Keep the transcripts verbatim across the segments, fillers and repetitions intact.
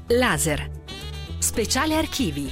Laser. Speciale archivi.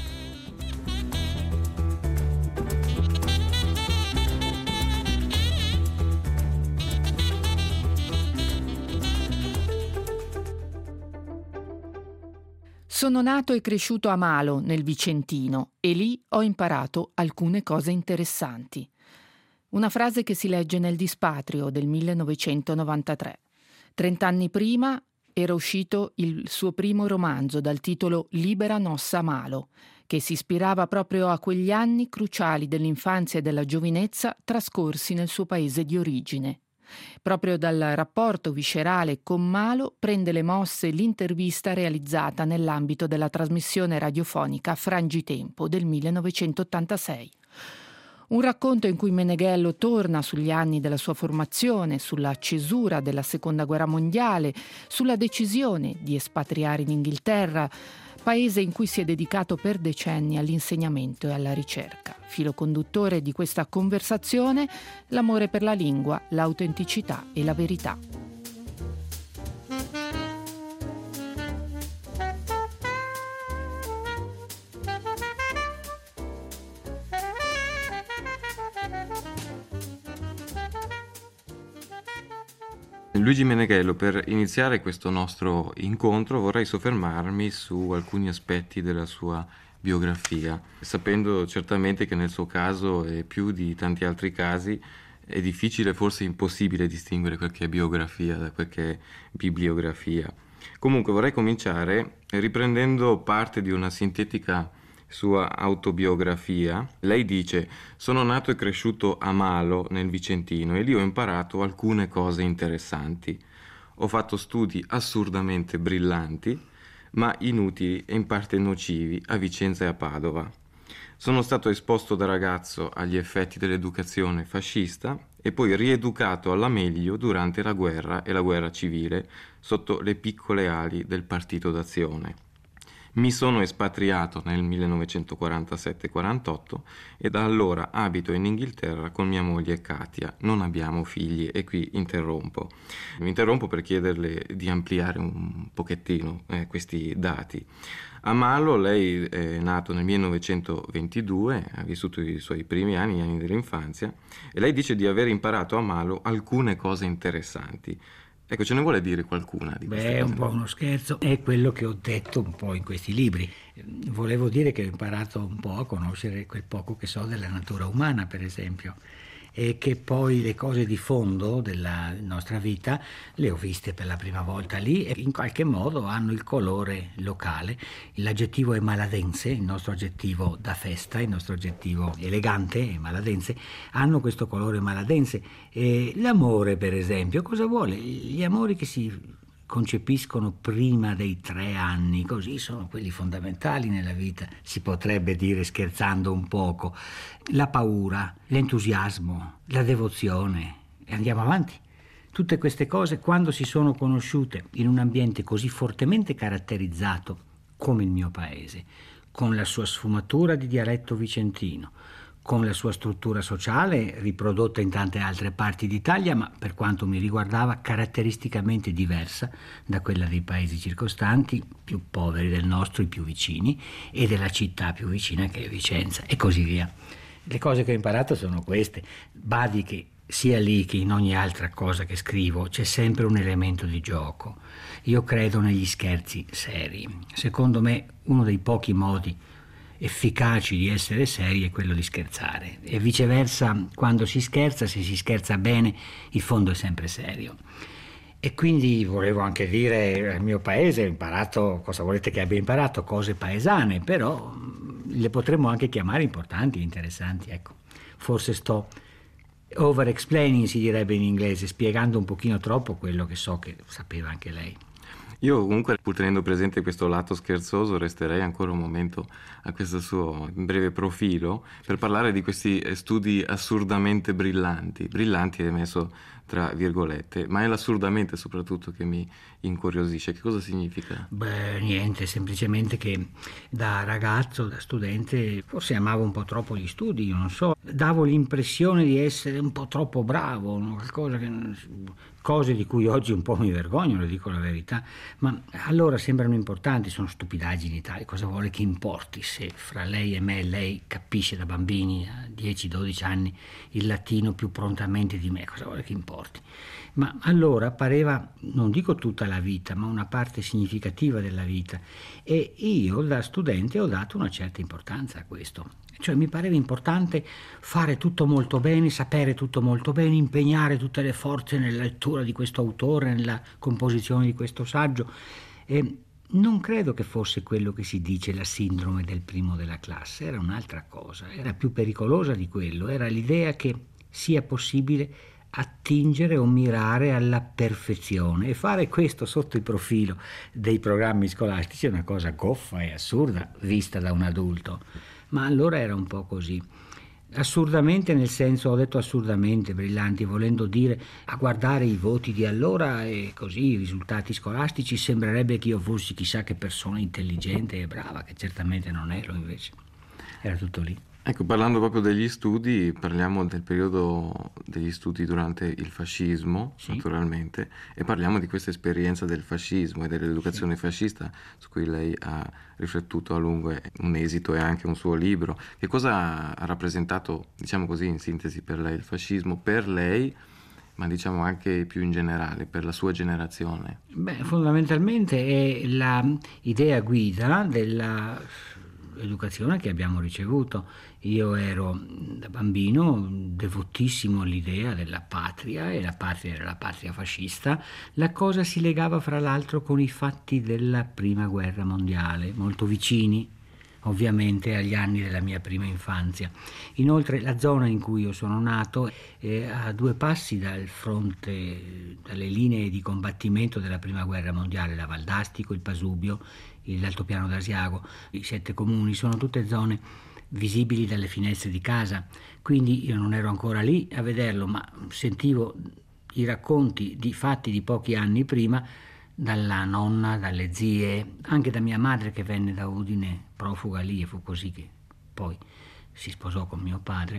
Sono nato e cresciuto a Malo, nel Vicentino, e lì ho imparato alcune cose interessanti. Una frase che si legge nel Dispatrio del millenovecentonovantatré. Trent'anni prima era uscito il suo primo romanzo dal titolo Libera Nossa Malo, che si ispirava proprio a quegli anni cruciali dell'infanzia e della giovinezza trascorsi nel suo paese di origine. Proprio dal rapporto viscerale con Malo prende le mosse l'intervista realizzata nell'ambito della trasmissione radiofonica Frangitempo del millenovecentottantasei. Un racconto in cui Meneghello torna sugli anni della sua formazione, sulla cesura della Seconda Guerra Mondiale, sulla decisione di espatriare in Inghilterra, paese in cui si è dedicato per decenni all'insegnamento e alla ricerca. Filo conduttore di questa conversazione, l'amore per la lingua, l'autenticità e la verità. Luigi Meneghello, per iniziare questo nostro incontro vorrei soffermarmi su alcuni aspetti della sua biografia, sapendo certamente che nel suo caso e più di tanti altri casi è difficile, forse impossibile, distinguere quel che è biografia da quel che è bibliografia. Comunque vorrei cominciare riprendendo parte di una sintetica sua autobiografia. Lei dice: sono nato e cresciuto a Malo nel Vicentino e lì ho imparato alcune cose interessanti. Ho fatto studi assurdamente brillanti ma inutili e in parte nocivi a Vicenza e a Padova. Sono stato esposto da ragazzo agli effetti dell'educazione fascista e poi rieducato alla meglio durante la guerra e la guerra civile sotto le piccole ali del Partito d'Azione. Mi sono espatriato nel millenovecentoquarantasette quarantotto e da allora abito in Inghilterra con mia moglie Katia. Non abbiamo figli e qui interrompo. Mi interrompo per chiederle di ampliare un pochettino eh, questi dati. A Malo lei è nato nel millenovecentoventidue, ha vissuto i suoi primi anni, gli anni dell'infanzia, e lei dice di aver imparato a Malo alcune cose interessanti. Ecco, ce ne vuole dire qualcuna di queste Beh, è cose? un po' uno scherzo, è quello che ho detto un po' in questi libri. Volevo dire che ho imparato un po' a conoscere quel poco che so della natura umana, per esempio, e che poi le cose di fondo della nostra vita le ho viste per la prima volta lì e in qualche modo hanno il colore locale. L'aggettivo è maladense, il nostro aggettivo da festa, il nostro aggettivo elegante e maladense, hanno questo colore maladense. E l'amore, per esempio, cosa vuole? Gli amori che si concepiscono prima dei tre anni, così sono quelli fondamentali nella vita, si potrebbe dire scherzando un poco. La paura, l'entusiasmo, la devozione, e andiamo avanti. Tutte queste cose, quando si sono conosciute in un ambiente così fortemente caratterizzato come il mio paese, con la sua sfumatura di dialetto vicentino, con la sua struttura sociale riprodotta in tante altre parti d'Italia, ma per quanto mi riguardava caratteristicamente diversa da quella dei paesi circostanti, più poveri del nostro, i più vicini, e della città più vicina che è Vicenza, e così via. Le cose che ho imparato sono queste. Badi che sia lì che in ogni altra cosa che scrivo c'è sempre un elemento di gioco. Io credo negli scherzi seri. Secondo me uno dei pochi modi efficaci di essere seri è quello di scherzare, e viceversa, quando si scherza, se si scherza bene, il fondo è sempre serio. E quindi volevo anche dire al mio paese, ho imparato, cosa volete che abbia imparato? Cose paesane, però le potremmo anche chiamare importanti, interessanti, ecco. Forse sto over explaining, si direbbe in inglese, spiegando un pochino troppo quello che so che sapeva anche lei. Io comunque, pur tenendo presente questo lato scherzoso, resterei ancora un momento a questo suo breve profilo per parlare di questi studi assurdamente brillanti. Brillanti è messo tra virgolette, ma è l'assurdamente soprattutto che mi incuriosisce. Che cosa significa? Beh, niente, semplicemente che da ragazzo, da studente, forse amavo un po' troppo gli studi, io non so, davo l'impressione di essere un po' troppo bravo, no? Qualcosa che... cose di cui oggi un po' mi vergogno, le dico la verità, ma allora sembrano importanti, sono stupidaggini tali, cosa vuole che importi se fra lei e me lei capisce da bambini a dieci dodici anni il latino più prontamente di me, cosa vuole che importi? Ma allora pareva, non dico tutta la vita, ma una parte significativa della vita, e io da studente ho dato una certa importanza a questo. Cioè mi pareva importante fare tutto molto bene, sapere tutto molto bene, impegnare tutte le forze nella lettura di questo autore, nella composizione di questo saggio. E non credo che fosse quello che si dice la sindrome del primo della classe, era un'altra cosa, era più pericolosa di quello, era l'idea che sia possibile attingere o mirare alla perfezione, e fare questo sotto il profilo dei programmi scolastici è una cosa goffa e assurda vista da un adulto. Ma allora era un po' così. Assurdamente, nel senso, ho detto assurdamente, brillanti, volendo dire, a guardare i voti di allora e così i risultati scolastici sembrerebbe che io fossi chissà che persona intelligente e brava, che certamente non ero, invece era tutto lì. Ecco, parlando proprio degli studi, parliamo del periodo degli studi durante il fascismo, sì, naturalmente, e parliamo di questa esperienza del fascismo e dell'educazione, sì, fascista, su cui lei ha riflettuto a lungo, è un esito e anche un suo libro. Che cosa ha rappresentato, diciamo così, in sintesi, per lei il fascismo, per lei, ma diciamo anche più in generale, per la sua generazione? Beh, fondamentalmente è l'idea guida della educazione che abbiamo ricevuto. Io ero da bambino devotissimo all'idea della patria, e la patria era la patria fascista. La cosa si legava fra l'altro con i fatti della prima guerra mondiale, molto vicini ovviamente agli anni della mia prima infanzia. Inoltre la zona in cui io sono nato è a due passi dal fronte, dalle linee di combattimento della prima guerra mondiale, la Val d'Astico, il Pasubio, l'Altopiano d'Asiago, i sette comuni, sono tutte zone visibili dalle finestre di casa, quindi io non ero ancora lì a vederlo, ma sentivo i racconti di fatti di pochi anni prima dalla nonna, dalle zie, anche da mia madre che venne da Udine profuga lì, e fu così che poi si sposò con mio padre.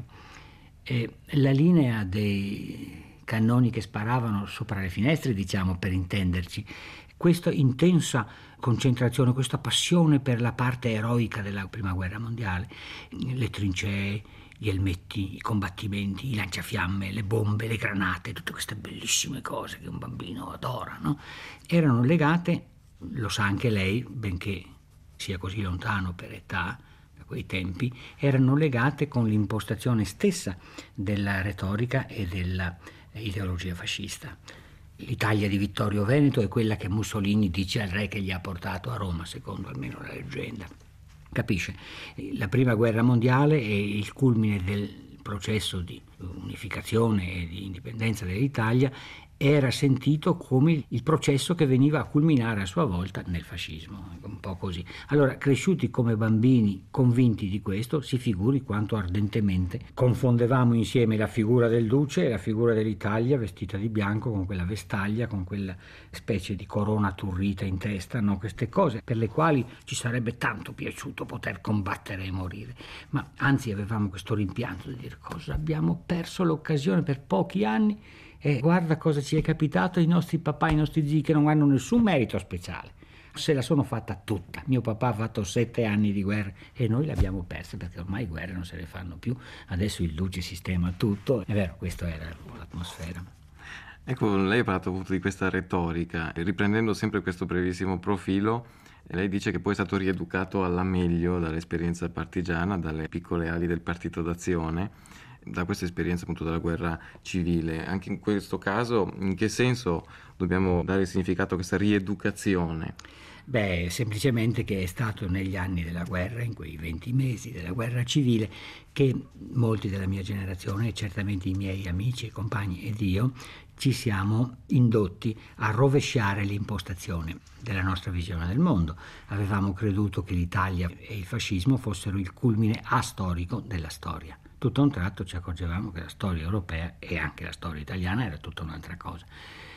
E la linea dei cannoni che sparavano sopra le finestre, diciamo, per intenderci, questa intensa concentrazione, questa passione per la parte eroica della prima guerra mondiale, le trincee, gli elmetti, i combattimenti, i lanciafiamme, le bombe, le granate, tutte queste bellissime cose che un bambino adora, no? Erano legate, lo sa anche lei, benché sia così lontano per età, a quei tempi, erano legate con l'impostazione stessa della retorica e dell'ideologia fascista. L'Italia di Vittorio Veneto è quella che Mussolini dice al re che gli ha portato a Roma, secondo almeno la leggenda. Capisce? La prima guerra mondiale è il culmine del processo di unificazione e di indipendenza dell'Italia, era sentito come il processo che veniva a culminare a sua volta nel fascismo, un po' così. Allora, cresciuti come bambini convinti di questo, si figuri quanto ardentemente confondevamo insieme la figura del duce e la figura dell'Italia vestita di bianco, con quella vestaglia, con quella specie di corona turrita in testa, no? Queste cose per le quali ci sarebbe tanto piaciuto poter combattere e morire, ma anzi avevamo questo rimpianto di dire: cosa abbiamo perso l'occasione per pochi anni, e guarda cosa ci è capitato ai nostri papà, ai nostri zii, che non hanno nessun merito speciale. Se la sono fatta tutta. Mio papà ha fatto sette anni di guerra e noi l'abbiamo persa, perché ormai guerre non se le fanno più. Adesso il duce sistema tutto. È vero, questa era l'atmosfera. Ecco, lei ha parlato appunto di questa retorica, e riprendendo sempre questo brevissimo profilo, lei dice che poi è stato rieducato alla meglio dall'esperienza partigiana, dalle piccole ali del Partito d'Azione, da questa esperienza appunto della guerra civile. Anche in questo caso, in che senso dobbiamo dare significato a questa rieducazione? Beh, semplicemente che è stato negli anni della guerra, in quei venti mesi della guerra civile, che molti della mia generazione, e certamente i miei amici e compagni ed io, ci siamo indotti a rovesciare l'impostazione della nostra visione del mondo. Avevamo creduto che l'Italia e il fascismo fossero il culmine astorico della storia. Tutto a un tratto ci accorgevamo che la storia europea e anche la storia italiana era tutta un'altra cosa.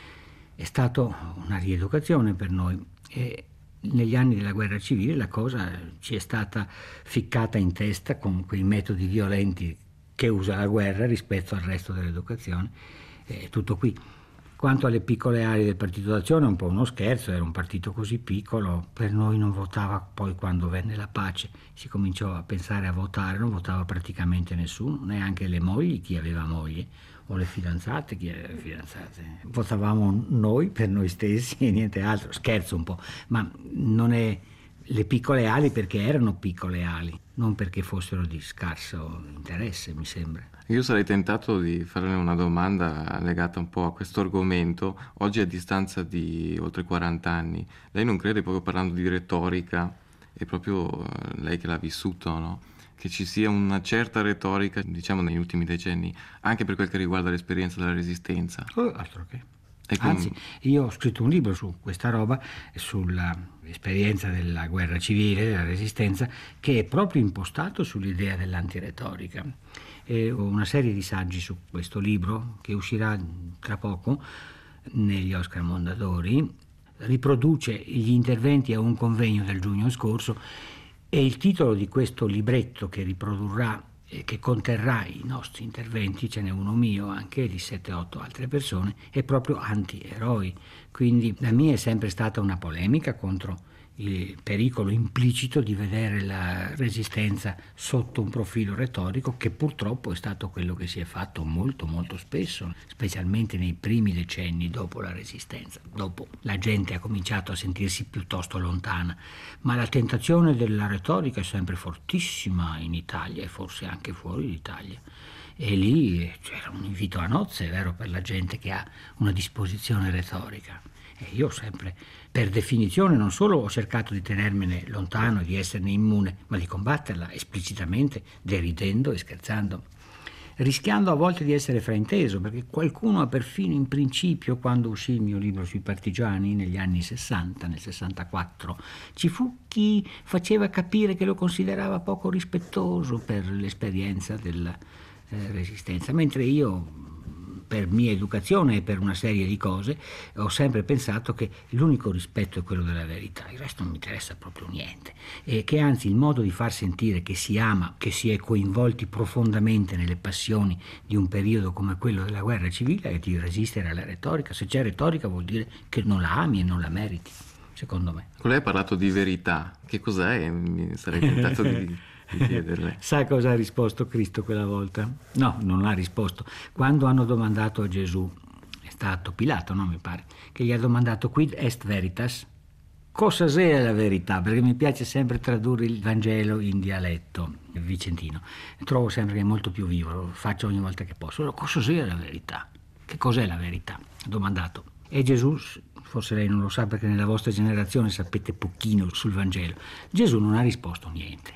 È stata una rieducazione per noi, e negli anni della guerra civile la cosa ci è stata ficcata in testa con quei metodi violenti che usa la guerra rispetto al resto dell'educazione. È tutto qui. Quanto alle piccole ali del Partito d'Azione, è un po' uno scherzo, era un partito così piccolo, per noi non votava. Poi quando venne la pace si cominciò a pensare a votare, non votava praticamente nessuno, neanche le mogli, chi aveva moglie, o le fidanzate, chi aveva fidanzate. Votavamo noi per noi stessi e niente altro, scherzo un po', ma non è le piccole ali perché erano piccole ali, non perché fossero di scarso interesse, mi sembra. Io sarei tentato di farle una domanda legata un po' a questo argomento. Oggi, a distanza di oltre quaranta anni, lei non crede, proprio parlando di retorica, e proprio lei che l'ha vissuto, no? Che ci sia una certa retorica, diciamo, negli ultimi decenni, anche per quel che riguarda l'esperienza della Resistenza? Oh, altro che. Con... Anzi, io ho scritto un libro su questa roba, sull'esperienza della guerra civile, della Resistenza, che è proprio impostato sull'idea dell'antiretorica. E ho una serie di saggi su questo libro che uscirà tra poco negli Oscar Mondadori, riproduce gli interventi a un convegno del giugno scorso, e il titolo di questo libretto che riprodurrà e che conterrà i nostri interventi, ce n'è uno mio anche di sette otto altre persone, è proprio Antieroi. Quindi la mia è sempre stata una polemica contro il pericolo implicito di vedere la Resistenza sotto un profilo retorico, che purtroppo è stato quello che si è fatto molto molto spesso, specialmente nei primi decenni dopo la Resistenza. Dopo la gente ha cominciato a sentirsi piuttosto lontana, ma la tentazione della retorica è sempre fortissima in Italia e forse anche fuori d'Italia. E lì c'era un invito a nozze, è vero, per la gente che ha una disposizione retorica. E io sempre, per definizione, non solo ho cercato di tenermene lontano, di esserne immune, ma di combatterla esplicitamente, deridendo e scherzando, rischiando a volte di essere frainteso, perché qualcuno ha perfino in principio, quando uscì il mio libro sui partigiani negli anni sessanta, nel sessantaquattro, ci fu chi faceva capire che lo considerava poco rispettoso per l'esperienza della eh, Resistenza, mentre io, per mia educazione e per una serie di cose, ho sempre pensato che l'unico rispetto è quello della verità, il resto non mi interessa proprio niente, e che anzi il modo di far sentire che si ama, che si è coinvolti profondamente nelle passioni di un periodo come quello della guerra civile è di resistere alla retorica. Se c'è retorica vuol dire che non la ami e non la meriti, secondo me. Lei ha parlato di verità, che cos'è? Mi sarei tentato di... Sa cosa ha risposto Cristo quella volta? No, non l'ha risposto. Quando hanno domandato a Gesù, è stato Pilato, no, mi pare, che gli ha domandato quid est veritas? Cosa sia la verità? Perché mi piace sempre tradurre il Vangelo in dialetto vicentino. Trovo sempre che è molto più vivo, lo faccio ogni volta che posso. Cosa sia la verità? Che cos'è la verità? Ha domandato. E Gesù, forse lei non lo sa perché nella vostra generazione sapete pochino sul Vangelo, Gesù non ha risposto niente.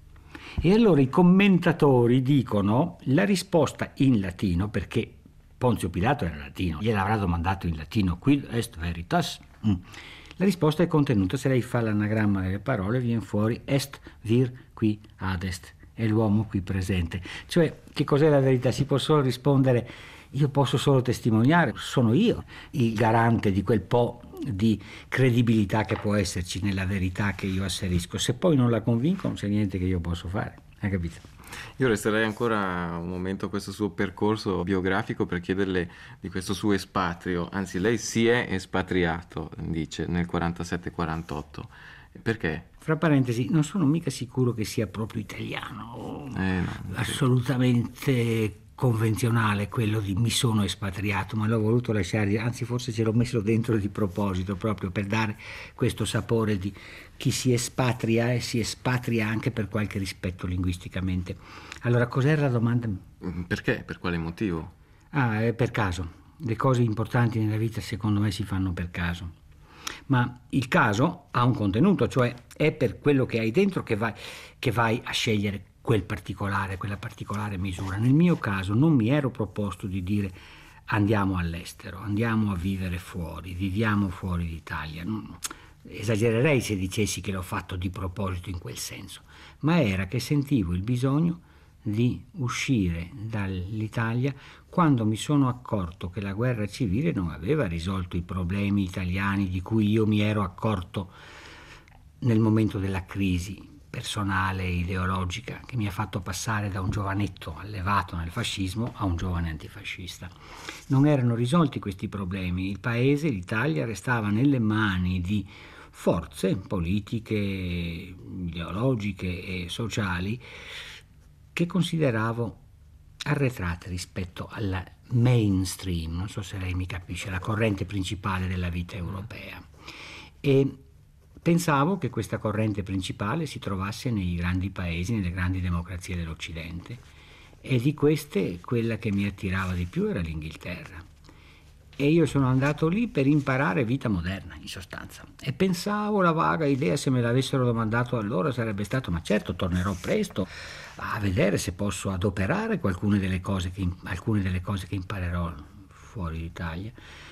E allora i commentatori dicono la risposta in latino, perché Ponzio Pilato era latino, gliel'avrà domandato in latino, quid est veritas? Mm. La risposta è contenuta, se lei fa l'anagramma delle parole, viene fuori est vir qui adest, è l'uomo qui presente. Cioè, che cos'è la verità? Si può solo rispondere, io posso solo testimoniare, sono io il garante di quel po' di credibilità che può esserci nella verità che io asserisco. Se poi non la convinco, non c'è niente che io posso fare, hai capito? Io resterei ancora un momento a questo suo percorso biografico per chiederle di questo suo espatrio, anzi lei si è espatriato, dice, nel quarantasette quarantotto. Perché? Fra parentesi, non sono mica sicuro che sia proprio italiano, eh no, assolutamente convenzionale quello di mi sono espatriato, ma l'ho voluto lasciare, anzi forse ce l'ho messo dentro di proposito, proprio per dare questo sapore di chi si espatria e si espatria anche per qualche rispetto linguisticamente. Allora, cos'era la domanda? Perché? Per quale motivo? Ah, è per caso. Le cose importanti nella vita secondo me si fanno per caso. Ma il caso ha un contenuto, cioè è per quello che hai dentro che vai, che vai a scegliere quel particolare, quella particolare misura. Nel mio caso non mi ero proposto di dire andiamo all'estero, andiamo a vivere fuori, viviamo fuori d'Italia. Non, esagererei se dicessi che l'ho fatto di proposito in quel senso, ma era che sentivo il bisogno di uscire dall'Italia quando mi sono accorto che la guerra civile non aveva risolto i problemi italiani di cui io mi ero accorto nel momento della crisi, personale, ideologica, che mi ha fatto passare da un giovanetto allevato nel fascismo a un giovane antifascista. Non erano risolti questi problemi, il paese, l'Italia, restava nelle mani di forze politiche, ideologiche e sociali che consideravo arretrate rispetto alla mainstream, non so se lei mi capisce, la corrente principale della vita europea. E pensavo che questa corrente principale si trovasse nei grandi paesi, nelle grandi democrazie dell'Occidente, e di queste quella che mi attirava di più era l'Inghilterra. E io sono andato lì per imparare vita moderna, in sostanza. E pensavo, la vaga idea, se me l'avessero domandato allora, sarebbe stato: ma certo, tornerò presto a vedere se posso adoperare alcune delle cose che, alcune delle cose che imparerò fuori d'Italia.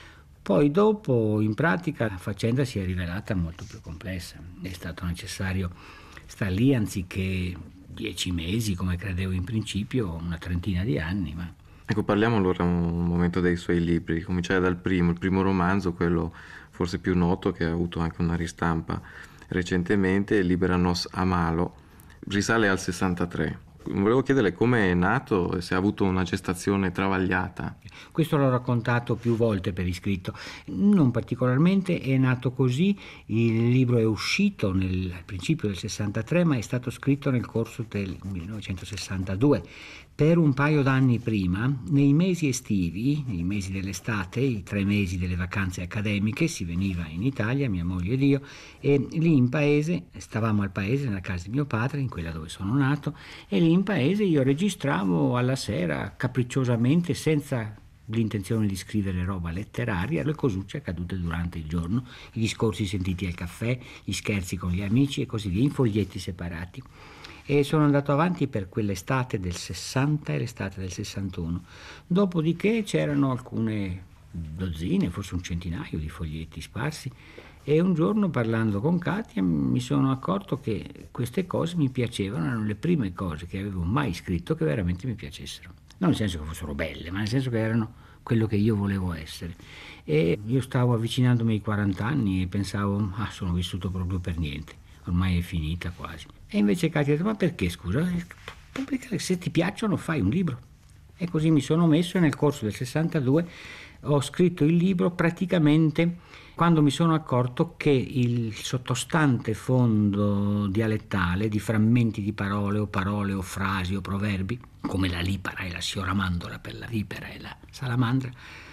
Poi dopo, in pratica, la faccenda si è rivelata molto più complessa. È stato necessario star lì anziché dieci mesi, come credevo in principio, una trentina di anni. Ma... Ecco, parliamo allora un momento dei suoi libri. Cominciare dal primo, il primo romanzo, quello forse più noto, che ha avuto anche una ristampa recentemente, Libera nos a malo, risale al sessantatré. Volevo chiederle come è nato e se ha avuto una gestazione travagliata. Questo l'ho raccontato più volte per iscritto, non particolarmente, è nato così. Il libro è uscito nel al principio del sessantatré, ma è stato scritto nel corso del millenovecentosessantadue. Per un paio d'anni prima, nei mesi estivi, nei mesi dell'estate, i tre mesi delle vacanze accademiche, si veniva in Italia, mia moglie ed io, e lì in paese, stavamo al paese, nella casa di mio padre, in quella dove sono nato, e lì in paese io registravo alla sera, capricciosamente, senza l'intenzione di scrivere roba letteraria, le cosucce accadute durante il giorno, i discorsi sentiti al caffè, gli scherzi con gli amici e così via, in foglietti separati. E sono andato avanti per quell'estate del sessanta e l'estate del sessantuno. Dopodiché c'erano alcune dozzine, forse un centinaio di foglietti sparsi, e un giorno, parlando con Katia, mi sono accorto che queste cose mi piacevano, erano le prime cose che avevo mai scritto che veramente mi piacessero. Non nel senso che fossero belle, ma nel senso che erano quello che io volevo essere. E io stavo avvicinandomi ai quaranta anni e pensavo: ah, sono vissuto proprio per niente, ormai è finita quasi. E invece Katia ha detto: ma perché, scusa? Pubblica, se ti piacciono fai un libro. E così mi sono messo, e nel corso del sessantadue ho scritto il libro praticamente quando mi sono accorto che il sottostante fondo dialettale di frammenti di parole o parole o frasi o proverbi, come la lipara e la sioramandola per la vipera e la salamandra,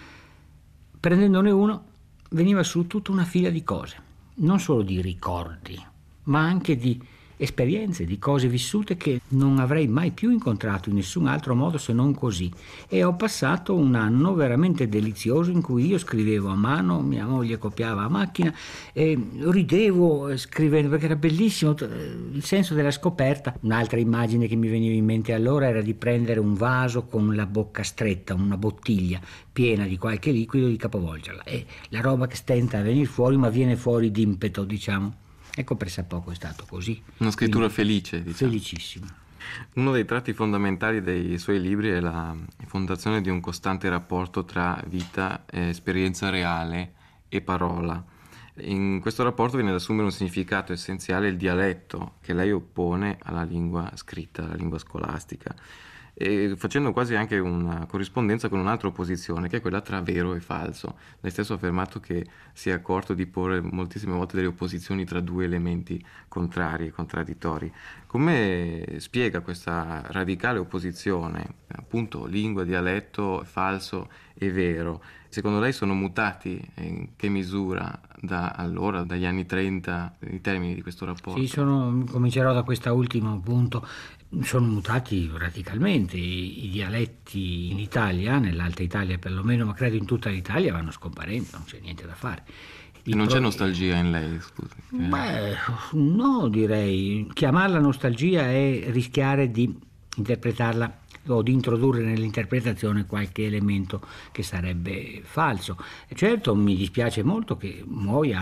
prendendone uno veniva su tutta una fila di cose, non solo di ricordi, ma anche di esperienze, di cose vissute che non avrei mai più incontrato in nessun altro modo se non così. E ho passato un anno veramente delizioso in cui io scrivevo a mano, mia moglie copiava a macchina, e ridevo scrivendo perché era bellissimo il senso della scoperta. Un'altra immagine che mi veniva in mente allora era di prendere un vaso con la bocca stretta, una bottiglia piena di qualche liquido, e di capovolgerla, e la roba che stenta a venire fuori, ma viene fuori d'impeto, diciamo. Ecco, pressappoco è stato così. Una scrittura Quindi, felice, diciamo. Felicissima. Uno dei tratti fondamentali dei suoi libri è la fondazione di un costante rapporto tra vita, eh, esperienza reale e parola. In questo rapporto viene ad assumere un significato essenziale il dialetto che lei oppone alla lingua scritta, alla lingua scolastica, e facendo quasi anche una corrispondenza con un'altra opposizione, che è quella tra vero e falso. Lei stesso ha affermato che si è accorto di porre moltissime volte delle opposizioni tra due elementi contrari e contraddittori. Come spiega questa radicale opposizione, appunto, lingua, dialetto, falso e vero? Secondo lei sono mutati in che misura da allora, dagli anni trenta, i termini di questo rapporto? Sì, sono, comincerò da questo ultimo punto. Sono mutati radicalmente. I, i dialetti in Italia, nell'Alta Italia perlomeno, ma credo in tutta l'Italia, vanno scomparendo, non c'è niente da fare. E non pro... c'è nostalgia in lei, scusi? Beh, no, direi. Chiamarla nostalgia è rischiare di interpretarla o di introdurre nell'interpretazione qualche elemento che sarebbe falso. Certo, mi dispiace molto che muoia anche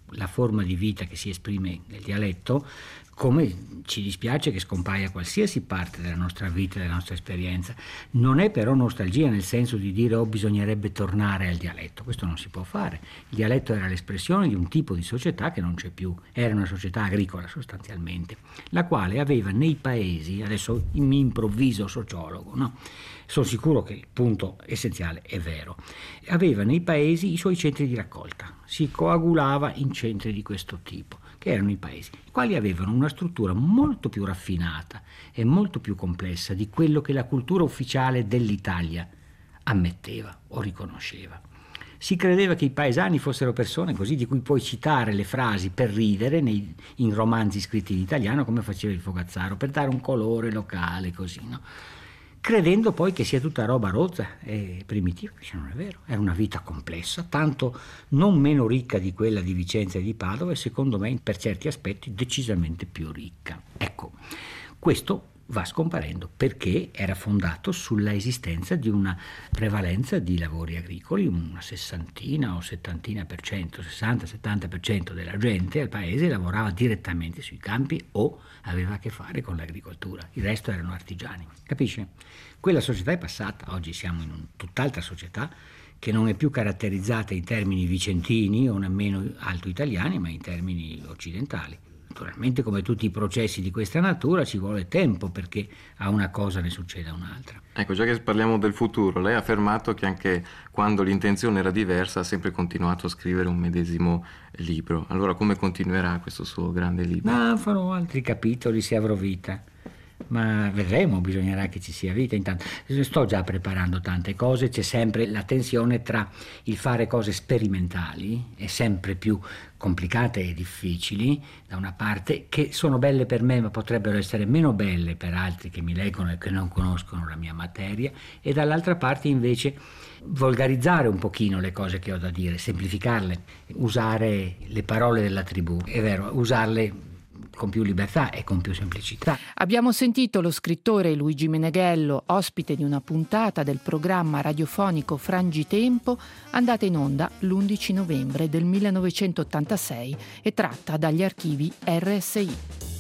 la forma di vita che si esprime nel dialetto, come ci dispiace che scompaia qualsiasi parte della nostra vita, della nostra esperienza. Non è però nostalgia nel senso di dire oh bisognerebbe tornare al dialetto, questo non si può fare. Il dialetto era l'espressione di un tipo di società che non c'è più, era una società agricola sostanzialmente, la quale aveva nei paesi, adesso mi improvviso sociologo, no? Sono sicuro che il punto essenziale è vero, aveva nei paesi i suoi centri di raccolta, si coagulava in centri di questo tipo, che erano i paesi, i quali avevano una struttura molto più raffinata e molto più complessa di quello che la cultura ufficiale dell'Italia ammetteva o riconosceva. Si credeva che i paesani fossero persone così di cui puoi citare le frasi per ridere nei, in romanzi scritti in italiano come faceva il Fogazzaro, per dare un colore locale così, no? Credendo poi che sia tutta roba rozza e primitiva, invece non è vero, era una vita complessa, tanto non meno ricca di quella di Vicenza e di Padova e secondo me per certi aspetti decisamente più ricca. Ecco, questo va scomparendo perché era fondato sulla esistenza di una prevalenza di lavori agricoli, una sessantina o settantina per cento, sessanta settanta per cento della gente al paese lavorava direttamente sui campi o aveva a che fare con l'agricoltura, il resto erano artigiani, capisce? Quella società è passata, oggi siamo in un tutt'altra società che non è più caratterizzata in termini vicentini o nemmeno alto italiani, ma in termini occidentali. Naturalmente, come tutti i processi di questa natura, ci vuole tempo perché a una cosa ne succeda un'altra. Ecco, già che parliamo del futuro, lei ha affermato che anche quando l'intenzione era diversa ha sempre continuato a scrivere un medesimo libro. Allora come continuerà questo suo grande libro? Ma farò altri capitoli se avrò vita. Ma vedremo, bisognerà che ci sia vita. Intanto sto già preparando tante cose, c'è sempre la tensione tra il fare cose sperimentali e sempre più complicate e difficili da una parte, che sono belle per me ma potrebbero essere meno belle per altri che mi leggono e che non conoscono la mia materia, e dall'altra parte invece volgarizzare un pochino le cose che ho da dire, semplificarle, usare le parole della tribù, è vero, usarle con più libertà e con più semplicità. Abbiamo sentito lo scrittore Luigi Meneghello, ospite di una puntata del programma radiofonico Frangitempo, andata in onda l'undici novembre del millenovecentottantasei e tratta dagli archivi R S I.